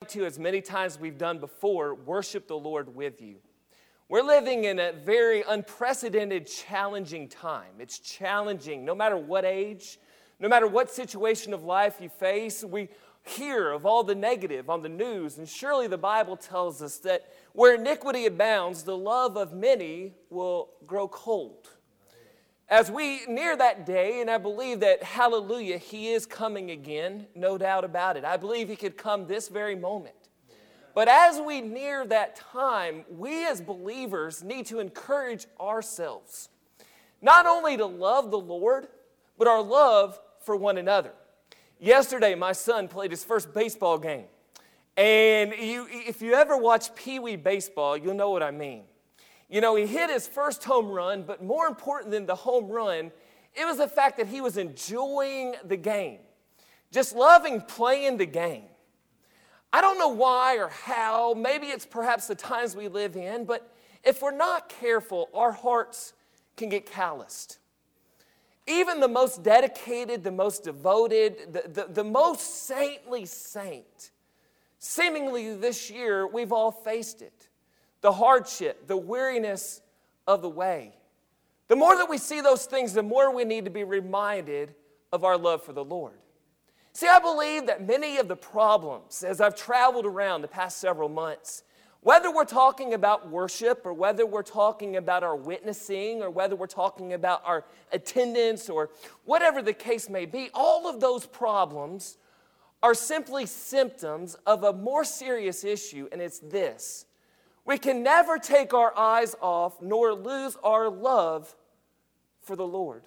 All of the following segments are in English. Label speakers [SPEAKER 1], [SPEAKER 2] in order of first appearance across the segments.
[SPEAKER 1] to, as many times we've done before, worship the Lord with you. We're living in a very unprecedented, challenging time. It's challenging no matter what age, no matter what situation of life you face. We hear of all the negative on the news, and surely the Bible tells us that where iniquity abounds, the love of many will grow cold. As we near that day, and I believe that, hallelujah, He is coming again, no doubt about it. I believe He could come this very moment. But as we near that time, we as believers need to encourage ourselves, not only to love the Lord, but our love for one another. Yesterday, my son played his first baseball game. And if you ever watch Pee Wee baseball, you'll know what I mean. You know, he hit his first home run, but more important than the home run, it was the fact that he was enjoying the game, just loving playing the game. I don't know why or how. Maybe it's perhaps the times we live in, but if we're not careful, our hearts can get calloused. Even the most dedicated, the most devoted, the most saintly saint, seemingly this year, we've all faced it. The hardship, the weariness of the way. The more that we see those things, the more we need to be reminded of our love for the Lord. See, I believe that many of the problems, as I've traveled around the past several months, whether we're talking about worship or whether we're talking about our witnessing or whether we're talking about our attendance or whatever the case may be, all of those problems are simply symptoms of a more serious issue, and it's this. We can never take our eyes off nor lose our love for the Lord.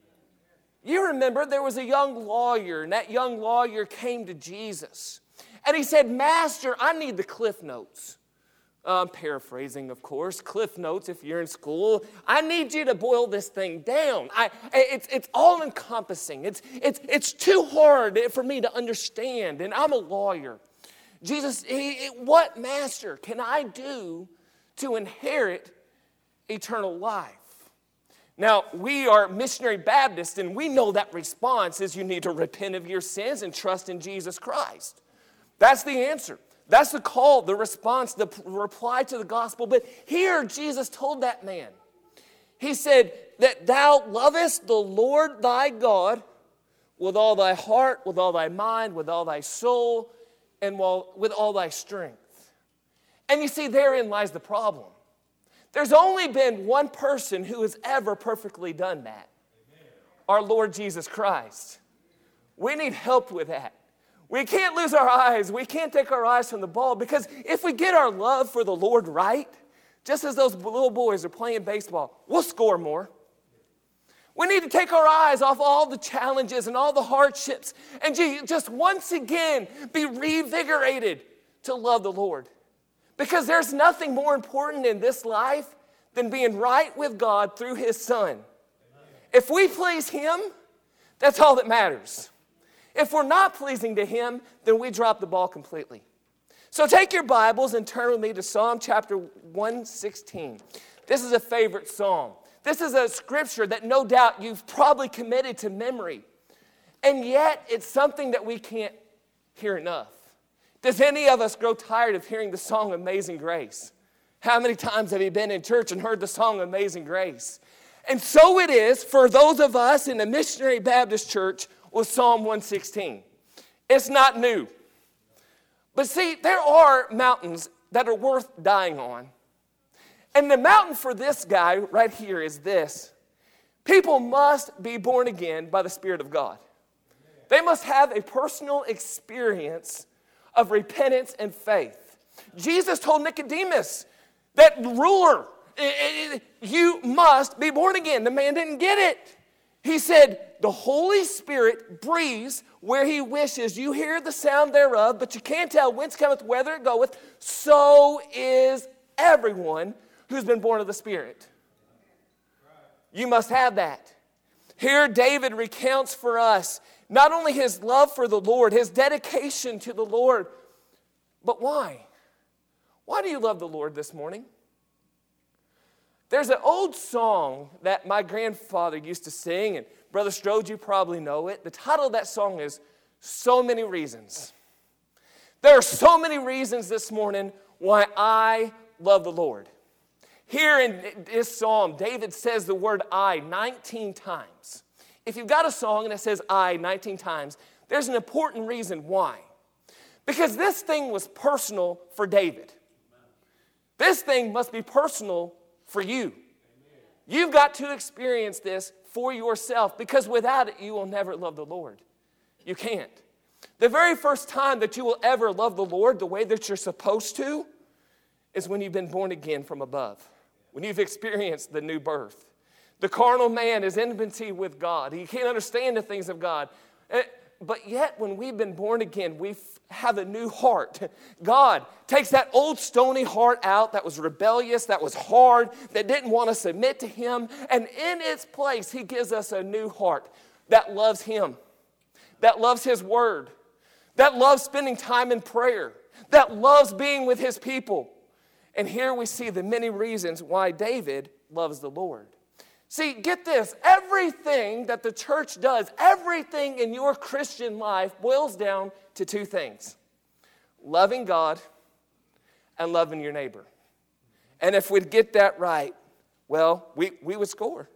[SPEAKER 1] You remember there was a young lawyer, and that young lawyer came to Jesus. And he said, Master, I need the Cliff Notes. I'm paraphrasing, of course. Cliff Notes, if you're in school. I need you to boil this thing down. It's all-encompassing. It's too hard for me to understand, and I'm a lawyer. Jesus, what, Master, can I do to inherit eternal life? Now, we are missionary Baptists, and we know that response is you need to repent of your sins and trust in Jesus Christ. That's the answer. That's the call, the response, the reply to the gospel. But here, Jesus told that man, He said, that thou lovest the Lord thy God with all thy heart, with all thy mind, with all thy soul, and with all thy strength. And you see, therein lies the problem. There's only been one person who has ever perfectly done that. Our Lord Jesus Christ. We need help with that. We can't lose our eyes. We can't take our eyes from the ball, because if we get our love for the Lord right, just as those little boys are playing baseball, we'll score more. We need to take our eyes off all the challenges and all the hardships and just once again be revigorated to love the Lord. Because there's nothing more important in this life than being right with God through His Son. If we please Him, that's all that matters. If we're not pleasing to Him, then we drop the ball completely. So take your Bibles and turn with me to Psalm chapter 116. This is a favorite psalm. This is a scripture that no doubt you've probably committed to memory. And yet, it's something that we can't hear enough. Does any of us grow tired of hearing the song Amazing Grace? How many times have you been in church and heard the song Amazing Grace? And so it is for those of us in the Missionary Baptist Church with Psalm 116. It's not new. But see, there are mountains that are worth dying on. And the mountain for this guy right here is this. People must be born again by the Spirit of God. They must have a personal experience of repentance and faith. Jesus told Nicodemus, that ruler, you must be born again. The man didn't get it. He said, the Holy Spirit breathes where He wishes. You hear the sound thereof, but you can't tell whence cometh, whither it goeth. So is everyone who's been born of the Spirit. You must have that. Here David recounts for us not only his love for the Lord, his dedication to the Lord, but why? Why do you love the Lord this morning? There's an old song that my grandfather used to sing, and Brother Strode, you probably know it. The title of that song is So Many Reasons. There are so many reasons this morning why I love the Lord. Here in this psalm, David says the word I 19 times. If you've got a song and it says I 19 times, there's an important reason why. Because this thing was personal for David. This thing must be personal for you. You've got to experience this for yourself, because without it, you will never love the Lord. You can't. The very first time that you will ever love the Lord the way that you're supposed to is when you've been born again from above, when you've experienced the new birth. The carnal man is enmity with God. He can't understand the things of God. But yet, when we've been born again, we have a new heart. God takes that old stony heart out that was rebellious, that was hard, that didn't want to submit to Him. And in its place, He gives us a new heart that loves Him, that loves His Word, that loves spending time in prayer, that loves being with His people. And here we see the many reasons why David loves the Lord. See, get this, everything that the church does, everything in your Christian life boils down to two things: loving God and loving your neighbor. And if we'd get that right, well, we would score.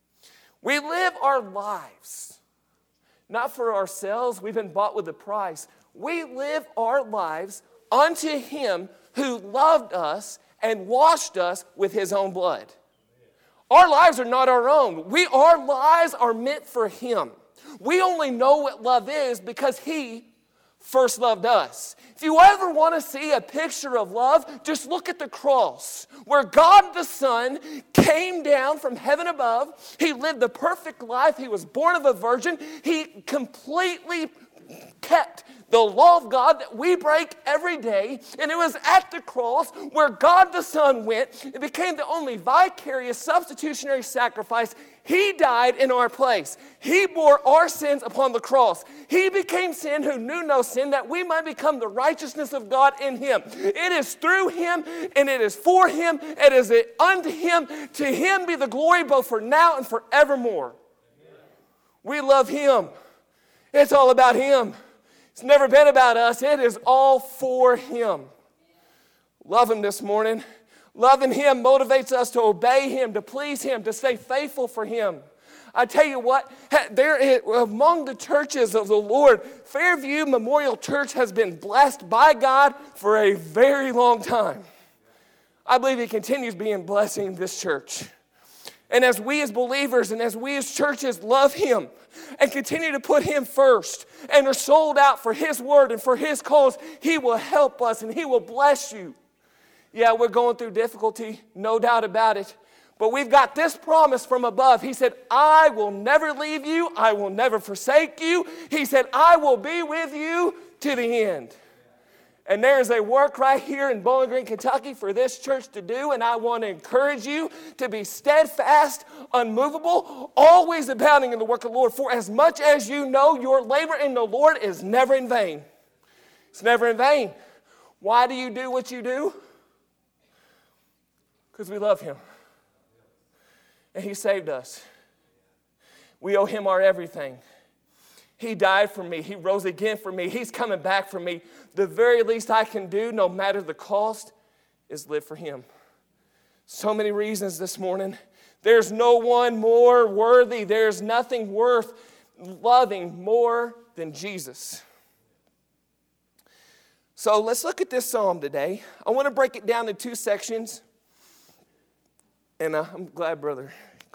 [SPEAKER 1] We live our lives, not for ourselves. We've been bought with a price. We live our lives unto Him who loved us and washed us with His own blood. Our lives are not our own. Our lives are meant for Him. We only know what love is because He first loved us. If you ever want to see a picture of love, just look at the cross, where God the Son came down from heaven above. He lived the perfect life. He was born of a virgin. He completely kept the law of God that we break every day. And it was at the cross where God the Son went. It became the only vicarious substitutionary sacrifice. He died in our place. He bore our sins upon the cross. He became sin who knew no sin, that we might become the righteousness of God in Him. It is through Him, and it is for Him. It is unto Him. To Him be the glory both for now and forevermore. We love Him. It's all about Him. It's never been about us. It is all for Him. Love Him this morning. Loving Him motivates us to obey Him, to please Him, to stay faithful for Him. I tell you what, among the churches of the Lord, Fairview Memorial Church has been blessed by God for a very long time. I believe He continues being blessing this church. And as we as believers and as we as churches love Him and continue to put Him first and are sold out for His word and for His cause, He will help us and He will bless you. Yeah, we're going through difficulty, no doubt about it. But we've got this promise from above. He said, I will never leave you. I will never forsake you. He said, I will be with you to the end. And there's a work right here in Bowling Green, Kentucky for this church to do. And I want to encourage you to be steadfast, unmovable, always abounding in the work of the Lord. For as much as you know, your labor in the Lord is never in vain. It's never in vain. Why do you do what you do? Because we love Him. And He saved us. We owe Him our everything. He died for me. He rose again for me. He's coming back for me. The very least I can do, no matter the cost, is live for Him. So many reasons this morning. There's no one more worthy. There's nothing worth loving more than Jesus. So let's look at this psalm today. I want to break it down in two sections. And I'm glad Brother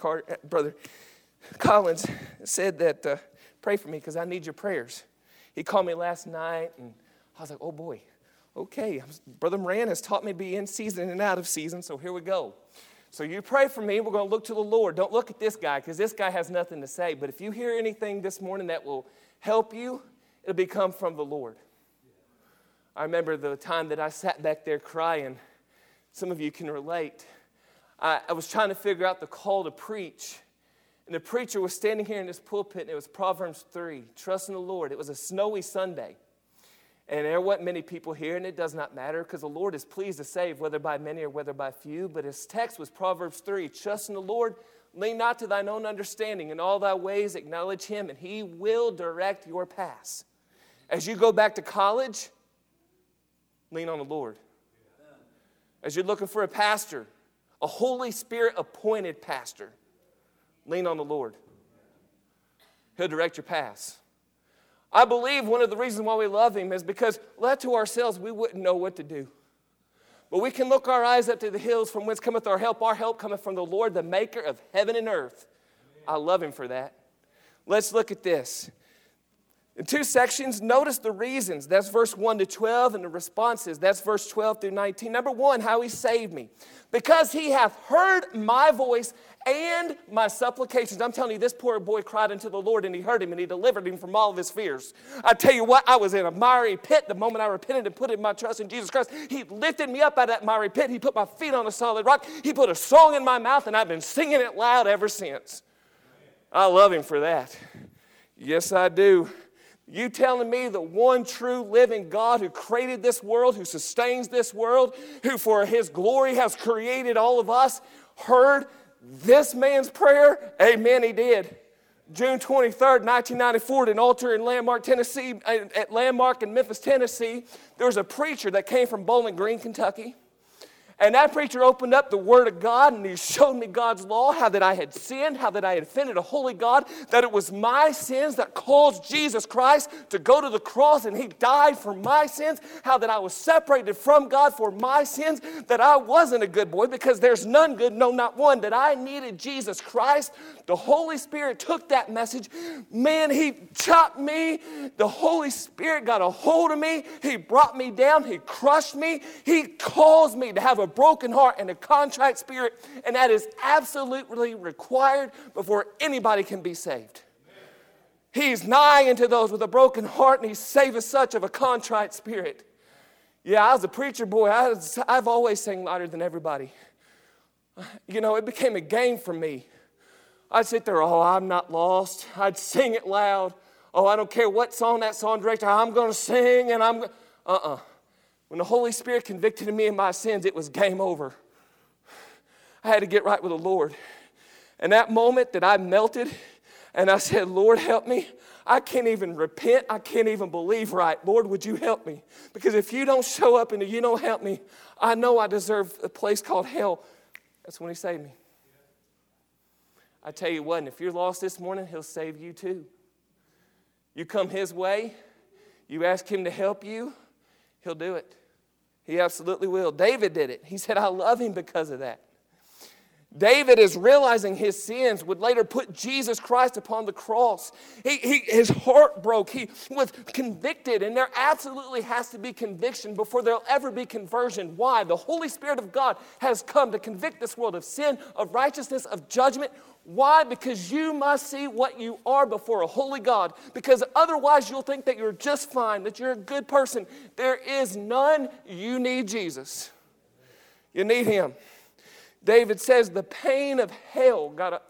[SPEAKER 1] Collins said that pray for me because I need your prayers. He called me last night and I was like, oh boy, okay. Brother Moran has taught me to be in season and out of season, so here we go. So you pray for me. We're going to look to the Lord. Don't look at this guy because this guy has nothing to say. But if you hear anything this morning that will help you, it'll become from the Lord. I remember the time that I sat back there crying. Some of you can relate. I was trying to figure out the call to preach. And the preacher was standing here in this pulpit, and it was Proverbs 3, trust in the Lord. It was a snowy Sunday. And there weren't many people here, and it does not matter because the Lord is pleased to save, whether by many or whether by few. But his text was Proverbs 3, trust in the Lord, lean not to thine own understanding. In all thy ways acknowledge Him, and He will direct your paths. As you go back to college, Lean on the Lord. As you're looking for a pastor, a Holy Spirit-appointed pastor, lean on the Lord. He'll direct your paths. I believe one of the reasons why we love Him is because left to ourselves, we wouldn't know what to do. But we can look our eyes up to the hills from whence cometh our help. Our help cometh from the Lord, the maker of heaven and earth. I love Him for that. Let's look at this. In two sections, notice the reasons. That's verse 1 to 12, and the responses. That's verse 12 through 19. Number 1, how He saved me. Because He hath heard my voice and my supplications. I'm telling you, this poor boy cried unto the Lord, and He heard him, and He delivered him from all of his fears. I tell you what, I was in a miry pit the moment I repented and put in my trust in Jesus Christ. He lifted me up out of that miry pit. He put my feet on a solid rock. He put a song in my mouth, and I've been singing it loud ever since. I love Him for that. Yes, I do. You telling me the one true living God who created this world, who sustains this world, who for His glory has created all of us, heard this man's prayer? Amen, He did. June 23rd, 1994, at an altar in Landmark, Tennessee, at Landmark in Memphis, Tennessee, there was a preacher that came from Bowling Green, Kentucky. And that preacher opened up the Word of God, and he showed me God's law, how that I had sinned, how that I had offended a holy God, that it was my sins that caused Jesus Christ to go to the cross, and He died for my sins, how that I was separated from God for my sins, that I wasn't a good boy because there's none good, no, not one, that I needed Jesus Christ. The Holy Spirit took that message. Man, He chopped me. The Holy Spirit got a hold of me. He brought me down. He crushed me. He caused me to have a broken heart and a contrite spirit, and that is absolutely required before anybody can be saved. He's nigh unto those with a broken heart, and He saveth such of a contrite spirit. Yeah, I was a preacher boy. I've always sang louder than everybody. You know, it became a game for me. I'd sit there, oh, I'm not lost. I'd sing it loud. Oh, I don't care what song that song director, I'm going to sing, and I'm going When the Holy Spirit convicted me of my sins, it was game over. I had to get right with the Lord. And that moment that I melted and I said, Lord, help me. I can't even repent. I can't even believe right. Lord, would you help me? Because if you don't show up and you don't help me, I know I deserve a place called hell. That's when He saved me. I tell you what, and if you're lost this morning, He'll save you too. You come His way, you ask Him to help you, He'll do it. He absolutely will. David did it. He said, I love Him because of that. David is realizing his sins, would later put Jesus Christ upon the cross. His heart broke. He was convicted, and there absolutely has to be conviction before there'll ever be conversion. Why? The Holy Spirit of God has come to convict this world of sin, of righteousness, of judgment. Why? Because you must see what you are before a holy God. Because otherwise you'll think that you're just fine, that you're a good person. There is none. You need Jesus. You need Him. David says, the pain of hell got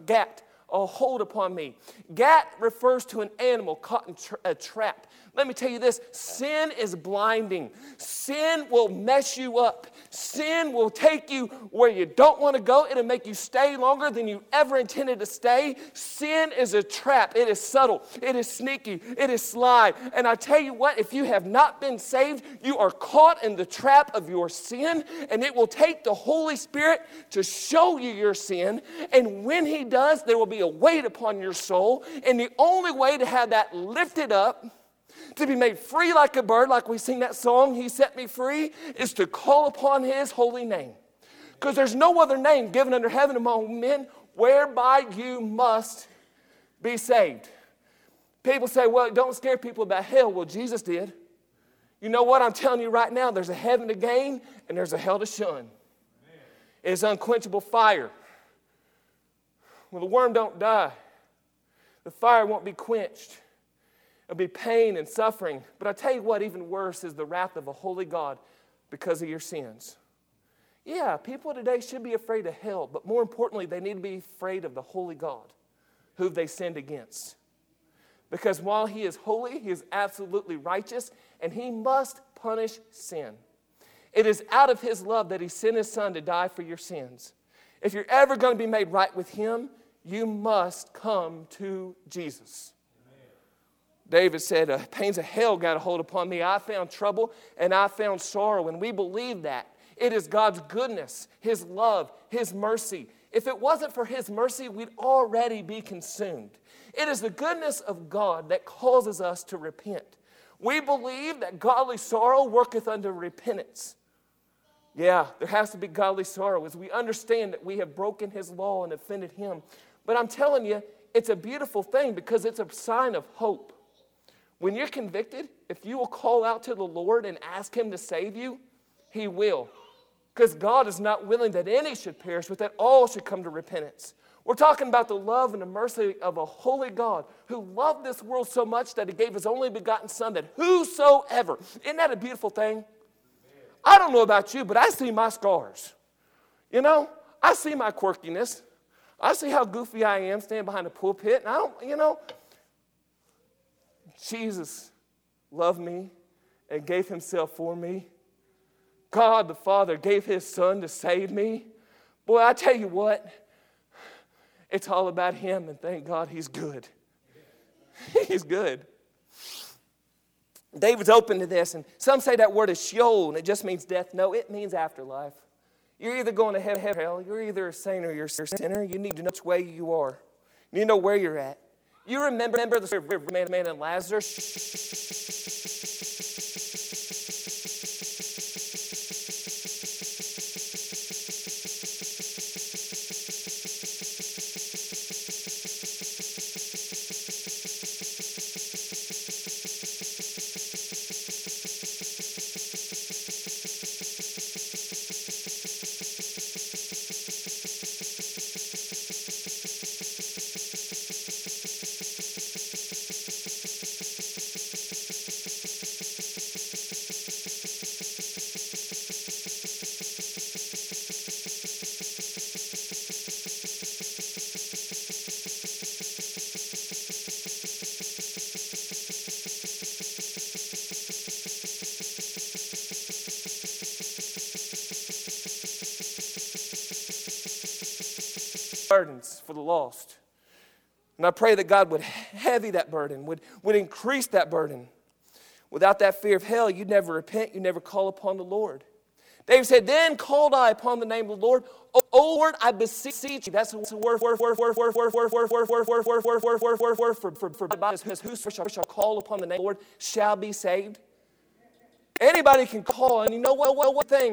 [SPEAKER 1] a hold upon me. Gat refers to an animal caught in a trap. Let me tell you this, sin is blinding. Sin will mess you up. Sin will take you where you don't want to go. It'll make you stay longer than you ever intended to stay. Sin is a trap. It is subtle. It is sneaky. It is sly. And I tell you what, if you have not been saved, you are caught in the trap of your sin, and it will take the Holy Spirit to show you your sin. And when He does, there will be a weight upon your soul. And the only way to have that lifted up, to be made free like a bird, like we sing that song, He set me free, is to call upon His holy name. Because there's no other name given under heaven among men whereby you must be saved. People say, well, don't scare people about hell. Well, Jesus did. You know what? I'm telling you right now, there's a heaven to gain and there's a hell to shun. It's unquenchable fire. Well, the worm don't die. The fire won't be quenched. It'll be pain and suffering. But I tell you what, even worse is the wrath of a holy God because of your sins. Yeah, people today should be afraid of hell, but more importantly, they need to be afraid of the holy God who they sinned against. Because while He is holy, He is absolutely righteous, and He must punish sin. It is out of His love that He sent His Son to die for your sins. If you're ever going to be made right with Him, you must come to Jesus. David said, pains of hell got a hold upon me. I found trouble and I found sorrow. And we believe that. It is God's goodness, His love, His mercy. If it wasn't for His mercy, we'd already be consumed. It is the goodness of God that causes us to repent. We believe that godly sorrow worketh unto repentance. Yeah, there has to be godly sorrow as we understand that we have broken His law and offended Him. But I'm telling you, it's a beautiful thing because it's a sign of hope. When you're convicted, if you will call out to the Lord and ask Him to save you, He will. Because God is not willing that any should perish, but that all should come to repentance. We're talking about the love and the mercy of a holy God who loved this world so much that He gave His only begotten Son, that whosoever, isn't that a beautiful thing? I don't know about you, but I see my scars. You know, I see my quirkiness. I see how goofy I am standing behind the pulpit, and I don't, you know. Jesus loved me and gave Himself for me. God the Father gave His Son to save me. Boy, I tell you what, it's all about Him, and thank God He's good. He's good. David's open to this, and some say that word is Sheol, and it just means death. No, it means afterlife. You're either going to heaven or hell. You're either a saint or you're a sinner. You need to know which way you are. You need to know where you're at. You remember the story of man and Lazarus? Burdens for the lost. And I pray that God would heavy that burden, would increase that burden. Without that fear of hell, you'd never repent, you'd never call upon the Lord. David said, then called I upon the name of the Lord. O Lord, I beseech you. That's a word for whosoever shall call upon the name of the Lord shall be saved. Anybody can call, and you know what thing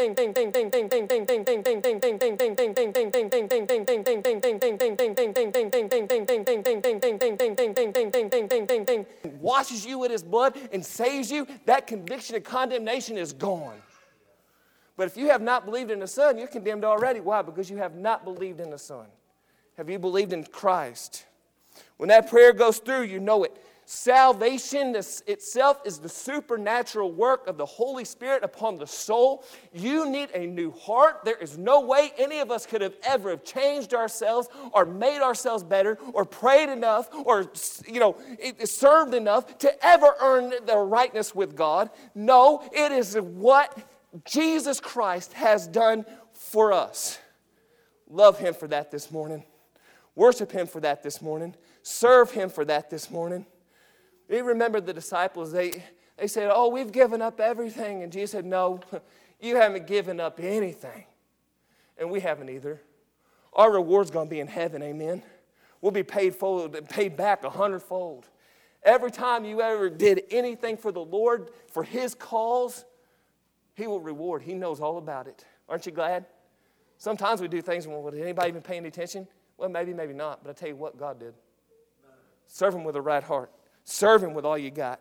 [SPEAKER 1] washes you with His blood and saves you, that conviction and condemnation is gone. But if you have not believed in the Son, you're condemned already. Why? Because you have not believed in the Son. Have you believed in Christ? When that prayer goes through, you know it. Salvation itself is the supernatural work of the Holy Spirit upon the soul. You need a new heart. There is no way any of us could have ever changed ourselves or made ourselves better or prayed enough or, served enough to ever earn the rightness with God. No, it is what Jesus Christ has done for us. Love Him for that this morning. Worship Him for that this morning. Serve Him for that this morning. You remember the disciples, they said, oh, we've given up everything. And Jesus said, no, you haven't given up anything. And we haven't either. Our reward's going to be in heaven, amen? We'll be paid back 100-fold. Every time you ever did anything for the Lord, for His cause, He will reward. He knows all about it. Aren't you glad? Sometimes we do things, well, did anybody even pay any attention? Well, maybe not. But I tell you what, God did. Serve Him with a right heart. Serve Him with all you got.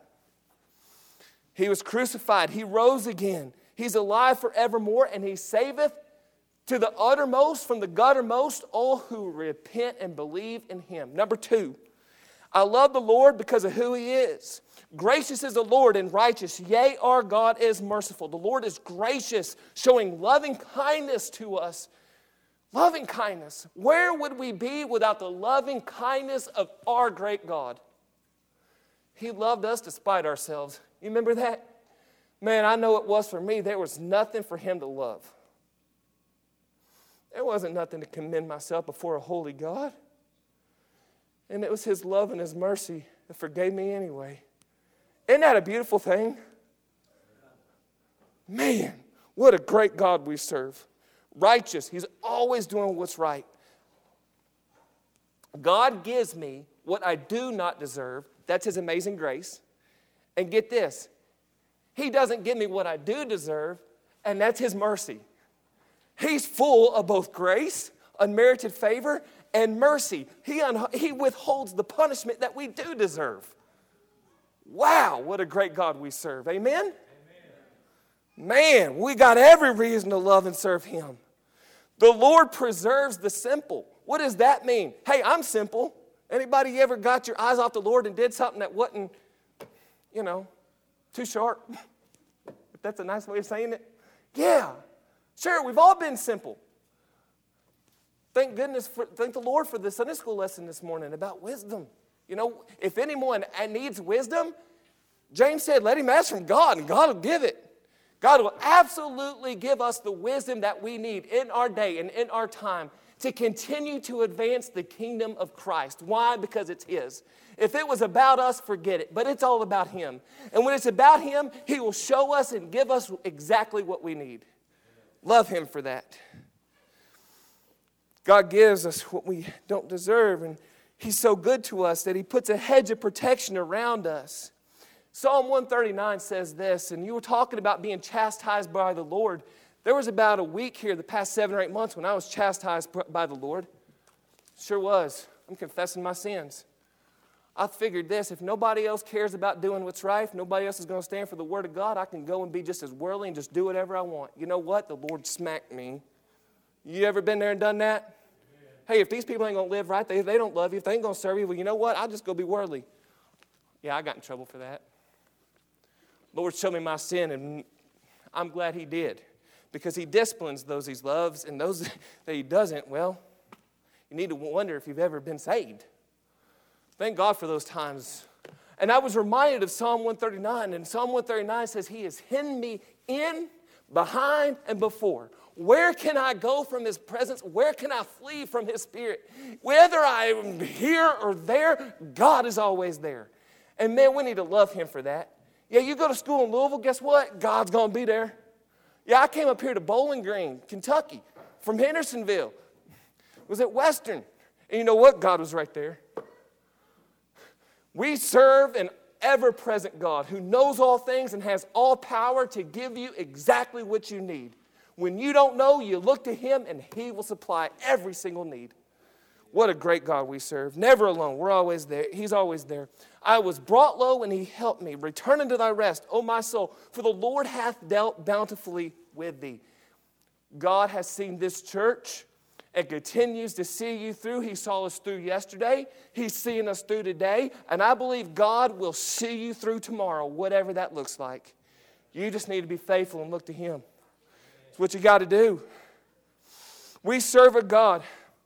[SPEAKER 1] He was crucified. He rose again. He's alive forevermore, and He saveth to the uttermost, from the guttermost, all who repent and believe in Him. Number 2, I love the Lord because of who He is. Gracious is the Lord and righteous. Yea, our God is merciful. The Lord is gracious, showing loving kindness to us. Loving kindness. Where would we be without the loving kindness of our great God? He loved us despite ourselves. You remember that? Man, I know it was for me. There was nothing for Him to love. There wasn't nothing to commend myself before a holy God. And it was His love and His mercy and forgave me anyway. Isn't that a beautiful thing? Man, what a great God we serve. Righteous. He's always doing what's right. God gives me what I do not deserve. That's His amazing grace. And get this, He doesn't give me what I do deserve, and that's His mercy. He's full of both grace, unmerited favor, and mercy. He withholds the punishment that we do deserve. Wow, what a great God we serve. Amen? Man, we got every reason to love and serve Him. The Lord preserves the simple. What does that mean? Hey, I'm simple. Anybody ever got your eyes off the Lord and did something that wasn't, too sharp? If that's a nice way of saying it. Yeah, sure, we've all been simple. Thank the Lord for the Sunday school lesson this morning about wisdom. If anyone needs wisdom, James said, let him ask from God, and God will give it. God will absolutely give us the wisdom that we need in our day and in our time to continue to advance the kingdom of Christ. Why? Because it's His. If it was about us, forget it. But it's all about Him. And when it's about Him, He will show us and give us exactly what we need. Love Him for that. God gives us what we don't deserve, and He's so good to us that He puts a hedge of protection around us. Psalm 139 says this, and you were talking about being chastised by the Lord. There was about a week here the past 7 or 8 months when I was chastised by the Lord. Sure was. I'm confessing my sins. I figured this, if nobody else cares about doing what's right, if nobody else is going to stand for the Word of God, I can go and be just as worldly and just do whatever I want. You know what? The Lord smacked me. You ever been there and done that? Hey, if these people ain't going to live right, they don't love you, if they ain't going to serve you, well, you know what? I'll just go be worldly. Yeah, I got in trouble for that. Lord showed me my sin, and I'm glad He did, because He disciplines those He loves, and those that He doesn't, well, you need to wonder if you've ever been saved. Thank God for those times. And I was reminded of Psalm 139, and Psalm 139 says, He has hidden me in, behind, and before. Where can I go from His presence? Where can I flee from His Spirit? Whether I am here or there, God is always there. And man, we need to love Him for that. Yeah, you go to school in Louisville, guess what? God's going to be there. Yeah, I came up here to Bowling Green, Kentucky, from Hendersonville. Was at Western. And you know what? God was right there. We serve an ever-present God who knows all things and has all power to give you exactly what you need. When you don't know, you look to Him and He will supply every single need. What a great God we serve. Never alone. We're always there. He's always there. I was brought low and He helped me. Return unto thy rest, O my soul, for the Lord hath dealt bountifully with thee. God has seen this church and continues to see you through. He saw us through yesterday. He's seeing us through today. And I believe God will see you through tomorrow, whatever that looks like. You just need to be faithful and look to Him. It's what you got to do. We serve a God.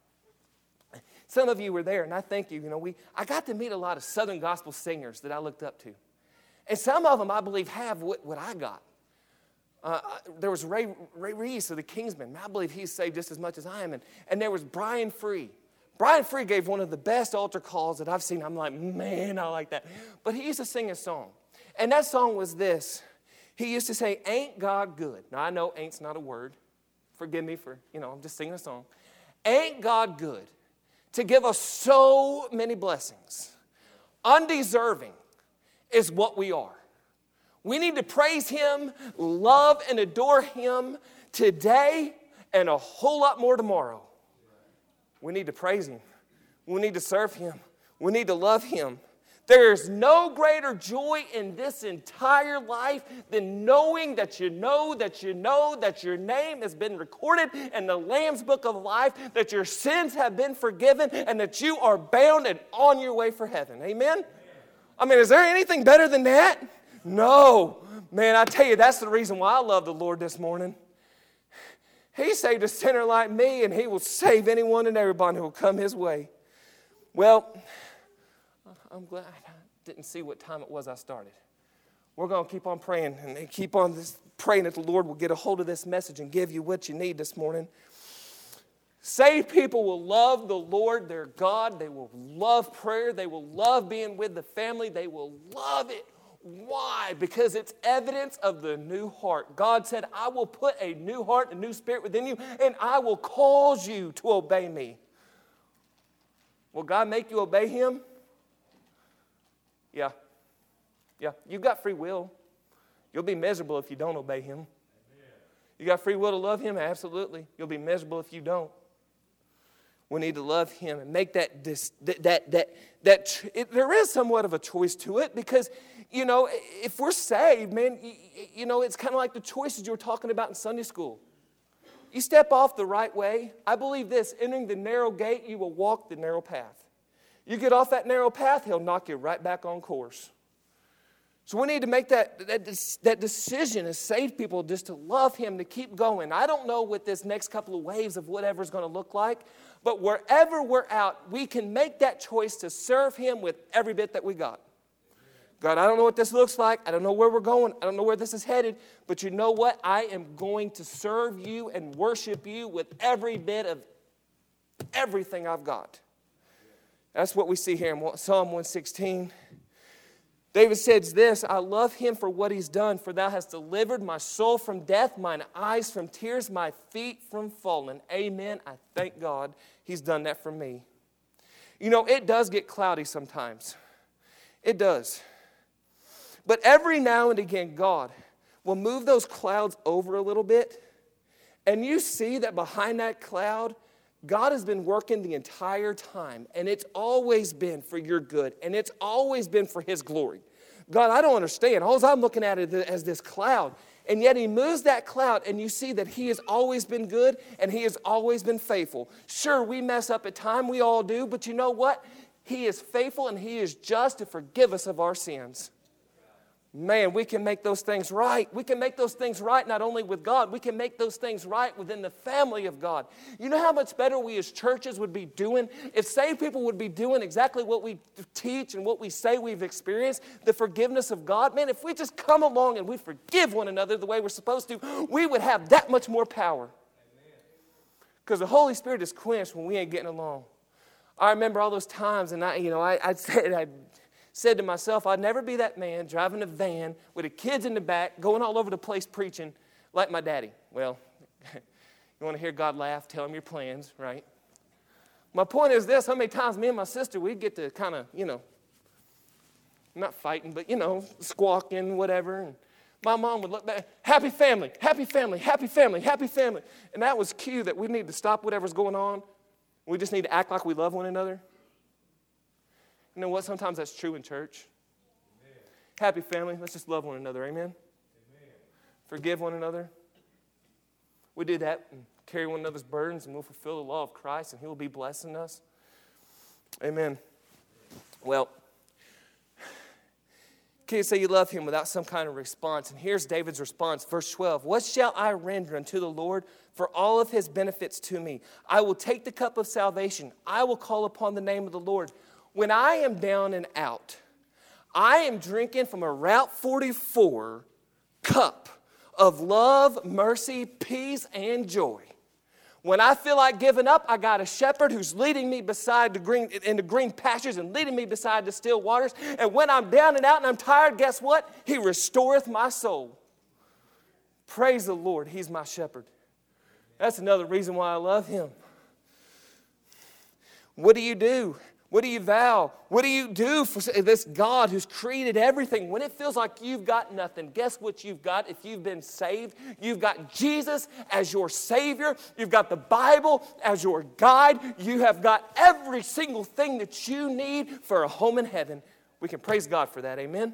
[SPEAKER 1] Some of you were there, and I thank you. I got to meet a lot of Southern gospel singers that I looked up to. And some of them, I believe, have what I got. There was Ray Reese of the Kingsmen. I believe he's saved just as much as I am. And there was Brian Free. Brian Free gave one of the best altar calls that I've seen. I'm like, man, I like that. But he used to sing a song. And that song was this. He used to say, ain't God good? Now, I know ain't's not a word. Forgive me for, I'm just singing a song. Ain't God good to give us so many blessings? Undeserving is what we are. We need to praise Him, love and adore Him today and a whole lot more tomorrow. We need to praise Him. We need to serve Him. We need to love Him. There is no greater joy in this entire life than knowing that you know that your name has been recorded in the Lamb's Book of Life, that your sins have been forgiven, and that you are bound and on your way for heaven. Amen? I mean, is there anything better than that? No. Man, I tell you, that's the reason why I love the Lord this morning. He saved a sinner like me, and He will save anyone and everybody who will come His way. Well, I'm glad I didn't see what time it was I started. We're going to keep on praying and keep on praying that the Lord will get a hold of this message and give you what you need this morning. Saved people will love the Lord, their God. They will love prayer. They will love being with the family. They will love it. Why? Because it's evidence of the new heart. God said, I will put a new heart, a new spirit within you, and I will cause you to obey me. Will God make you obey him? Yeah. Yeah. You've got free will. You'll be miserable if you don't obey him. Amen. You got free will to love him? Absolutely. You'll be miserable if you don't. We need to love him and make there is somewhat of a choice to it because, if we're saved, man, it's kind of like the choices you were talking about in Sunday school. You step off the right way. I believe this, entering the narrow gate, you will walk the narrow path. You get off that narrow path, he'll knock you right back on course. So we need to make that decision as saved people just to love him, to keep going. I don't know what this next couple of waves of whatever is going to look like, but wherever we're out, we can make that choice to serve him with every bit that we got. God, I don't know what this looks like. I don't know where we're going. I don't know where this is headed. But you know what? I am going to serve you and worship you with every bit of everything I've got. That's what we see here in Psalm 116. David says this, I love him for what he's done, for thou hast delivered my soul from death, mine eyes from tears, my feet from falling. Amen. I thank God he's done that for me. It does get cloudy sometimes. It does. But every now and again, God will move those clouds over a little bit, and you see that behind that cloud, God has been working the entire time, and it's always been for your good, and it's always been for his glory. God, I don't understand. All I'm looking at it as this cloud, and yet he moves that cloud, and you see that he has always been good, and he has always been faithful. Sure, we mess up at times, we all do, but you know what? He is faithful, and he is just to forgive us of our sins. Man, we can make those things right. We can make those things right not only with God, we can make those things right within the family of God. You know how much better we as churches would be doing if saved people would be doing exactly what we teach and what we say we've experienced, the forgiveness of God. Man, if we just come along and we forgive one another the way we're supposed to, we would have that much more power. Because the Holy Spirit is quenched when we ain't getting along. I remember all those times, and I said to myself, I'd never be that man driving a van with the kids in the back, going all over the place preaching like my daddy. Well, you want to hear God laugh, tell him your plans, right? My point is this, how many times me and my sister, we'd get to kind of, not fighting, but, squawking, whatever. And my mom would look back, happy family, happy family, happy family, happy family. And that was cue that we need to stop whatever's going on. We just need to act like we love one another. You know what? Sometimes that's true in church. Amen. Happy family. Let's just love one another. Amen? Amen. Forgive one another. We do that and carry one another's burdens, and we'll fulfill the law of Christ, and he will be blessing us. Amen. Well, can you say you love him without some kind of response? And here's David's response, verse 12. What shall I render unto the Lord for all of his benefits to me? I will take the cup of salvation. I will call upon the name of the Lord. When I am down and out, I am drinking from a Route 44 cup of love, mercy, peace, and joy. When I feel like giving up, I got a shepherd who's leading me beside in the green pastures and leading me beside the still waters. And when I'm down and out and I'm tired, guess what? He restoreth my soul. Praise the Lord, he's my shepherd. That's another reason why I love him. What do you do? What do you vow? What do you do for this God who's created everything? When it feels like you've got nothing, guess what you've got if you've been saved? You've got Jesus as your Savior. You've got the Bible as your guide. You have got every single thing that you need for a home in heaven. We can praise God for that. Amen?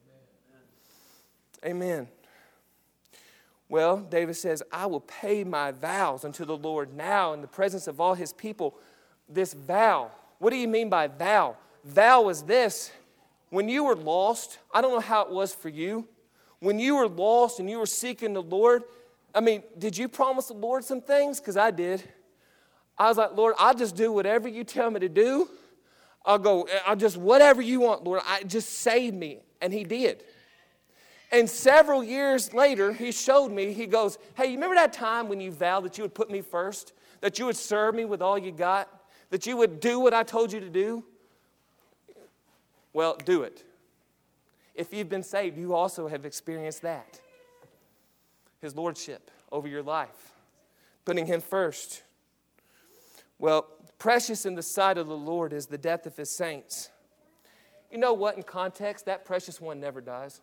[SPEAKER 1] Amen. Well, David says, I will pay my vows unto the Lord now in the presence of all his people. This vow. What do you mean by vow? Vow is this. When you were lost, I don't know how it was for you. When you were lost and you were seeking the Lord, did you promise the Lord some things? Because I did. I was like, Lord, I'll just do whatever you tell me to do. I'll just, whatever you want, Lord. Just save me. And he did. And several years later, he showed me, he goes, hey, you remember that time when you vowed that you would put me first? That you would serve me with all you got? That you would do what I told you to do? Well, do it. If you've been saved, you also have experienced that. His lordship over your life. Putting him first. Well, precious in the sight of the Lord is the death of his saints. You know what, in context, that precious one never dies.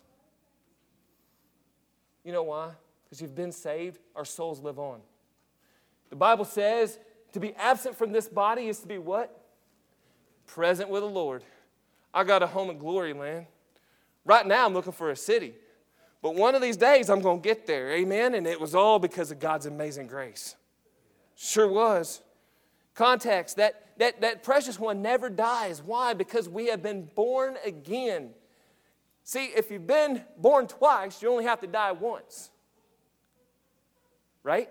[SPEAKER 1] You know why? Because you've been saved, our souls live on. The Bible says to be absent from this body is to be what? Present with the Lord. I got a home in glory land. Right now I'm looking for a city. But one of these days I'm going to get there. Amen? And it was all because of God's amazing grace. Sure was. Context, that precious one never dies. Why? Because we have been born again. See, if you've been born twice, you only have to die once. Right?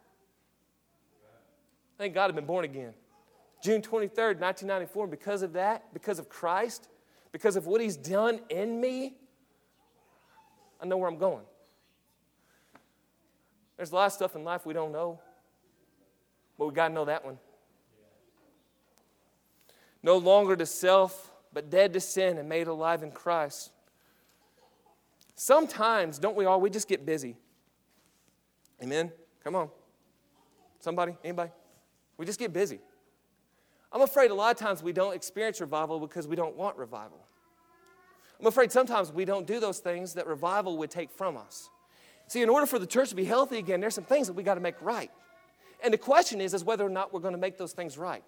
[SPEAKER 1] Thank God I've been born again. June 23rd, 1994, because of that, because of Christ, because of what he's done in me, I know where I'm going. There's a lot of stuff in life we don't know, but we got to know that one. No longer to self, but dead to sin and made alive in Christ. Sometimes, don't we all, we just get busy. Amen? Come on. Somebody? Anybody? We just get busy. I'm afraid a lot of times we don't experience revival because we don't want revival. I'm afraid sometimes we don't do those things that revival would take from us. See, in order for the church to be healthy again, there's some things that we got to make right. And the question is whether or not we're going to make those things right.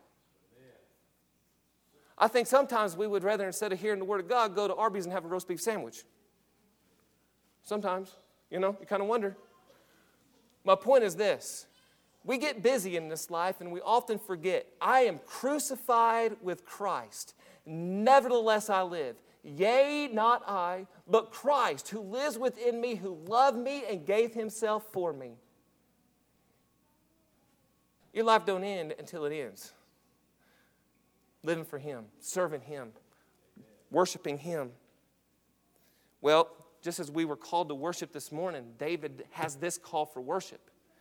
[SPEAKER 1] I think sometimes we would rather, instead of hearing the Word of God, go to Arby's and have a roast beef sandwich. Sometimes, you kind of wonder. My point is this. We get busy in this life and we often forget, I am crucified with Christ. Nevertheless I live. Yea, not I, but Christ, who lives within me, who loved me and gave himself for me. Your life don't end until it ends. Living for him, serving him, worshiping him. Well, just as we were called to worship this morning, David has this call for worship.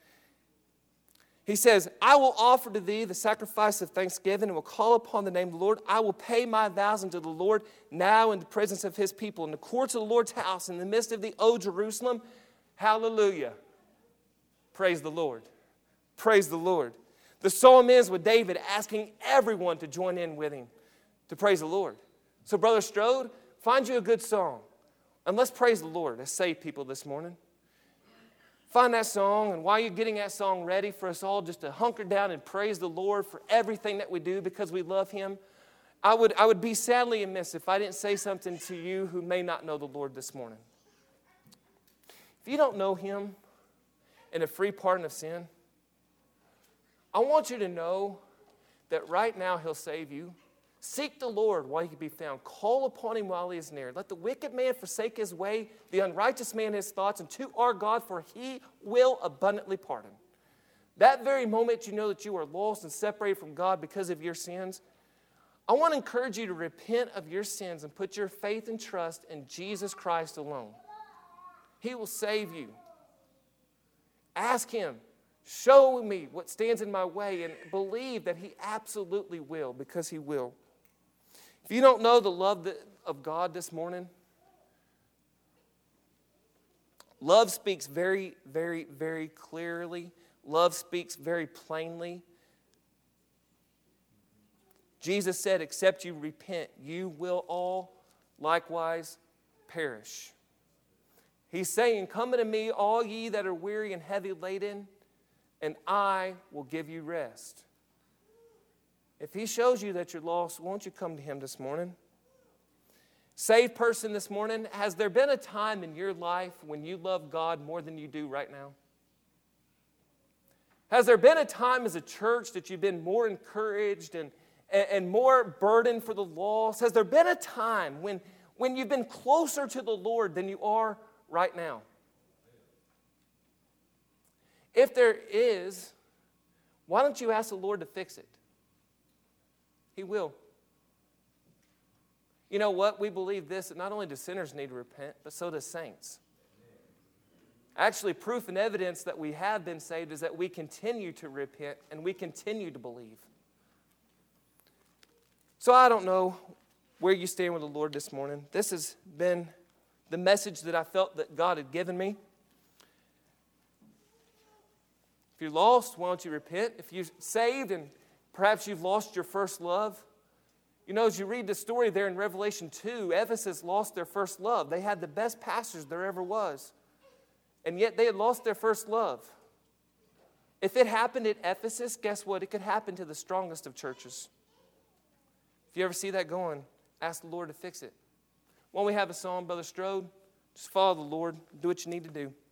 [SPEAKER 1] He says, I will offer to thee the sacrifice of thanksgiving and will call upon the name of the Lord. I will pay my vows unto the Lord now in the presence of his people, in the courts of the Lord's house, in the midst of thee, O Jerusalem. Hallelujah. Praise the Lord. Praise the Lord. The psalm ends with David asking everyone to join in with him to praise the Lord. So, Brother Strode, find you a good song. And let's praise the Lord as saved people this morning. Find that song, and while you're getting that song ready for us all just to hunker down and praise the Lord for everything that we do because we love him, I would be sadly amiss if I didn't say something to you who may not know the Lord this morning. If you don't know him and a free pardon of sin, I want you to know that right now he'll save you. Seek the Lord while he can be found. Call upon him while he is near. Let the wicked man forsake his way, the unrighteous man his thoughts, and to our God, for he will abundantly pardon. That very moment you know that you are lost and separated from God because of your sins, I want to encourage you to repent of your sins and put your faith and trust in Jesus Christ alone. He will save you. Ask him, show me what stands in my way, and believe that he absolutely will, because he will. If you don't know the love of God this morning, love speaks very, very, very clearly. Love speaks very plainly. Jesus said, except you repent, you will all likewise perish. He's saying, come unto me, all ye that are weary and heavy laden, and I will give you rest. If he shows you that you're lost, won't you come to him this morning? Saved person this morning, has there been a time in your life when you love God more than you do right now? Has there been a time as a church that you've been more encouraged and more burdened for the lost? Has there been a time when you've been closer to the Lord than you are right now? If there is, why don't you ask the Lord to fix it? He will. You know what? We believe this, that not only do sinners need to repent, but so do saints. Actually, proof and evidence that we have been saved is that we continue to repent and we continue to believe. So I don't know where you stand with the Lord this morning. This has been the message that I felt that God had given me. If you're lost, why don't you repent? If you're saved and perhaps you've lost your first love, you know, as you read the story there in Revelation 2, Ephesus lost their first love. They had the best pastors there ever was. And yet they had lost their first love. If it happened at Ephesus, guess what? It could happen to the strongest of churches. If you ever see that going, ask the Lord to fix it. Why don't we have a song, Brother Strode? Just follow the Lord. Do what you need to do.